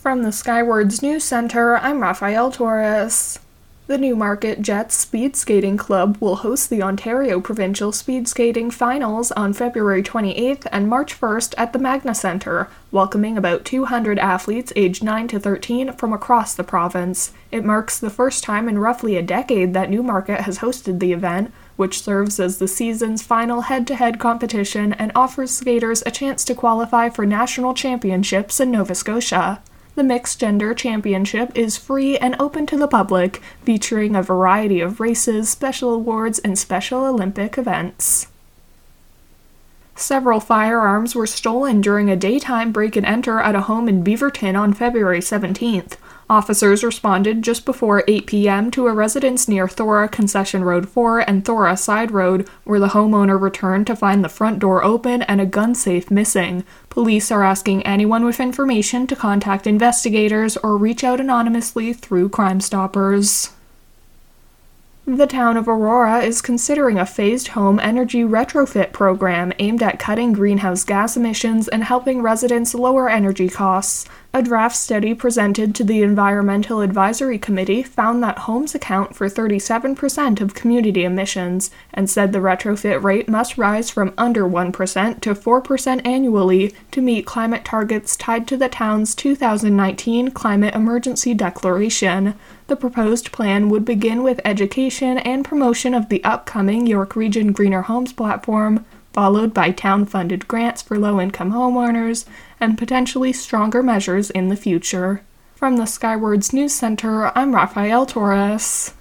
From the Skywards News Center, I'm Rafael Torres. The Newmarket Jets Speed Skating Club will host the Ontario Provincial Speed Skating Finals on February 28th and March 1st at the Magna Centre, welcoming about 200 athletes aged 9 to 13 from across the province. It marks the first time in roughly a decade that Newmarket has hosted the event, which serves as the season's final head-to-head competition and offers skaters a chance to qualify for national championships in Nova Scotia. The Mixed Gender Championship is free and open to the public, featuring a variety of races, special awards, and Special Olympic events. Several firearms were stolen during a daytime break-and-enter at a home in Beaverton on February 17th. Officers responded just before 8 p.m. to a residence near Thora Concession Road 4 and Thora Side Road, where the homeowner returned to find the front door open and a gun safe missing. Police are asking anyone with information to contact investigators or reach out anonymously through Crime Stoppers. The town of Aurora is considering a phased home energy retrofit program aimed at cutting greenhouse gas emissions and helping residents lower energy costs. A draft study presented to the Environmental Advisory Committee found that homes account for 37% of community emissions, and said the retrofit rate must rise from under 1% to 4% annually to meet climate targets tied to the town's 2019 Climate Emergency Declaration. The proposed plan would begin with education and promotion of the upcoming York Region Greener Homes platform, followed by town-funded grants for low-income homeowners, and potentially stronger measures in the future. From the Skywards News Center, I'm Rafael Torres.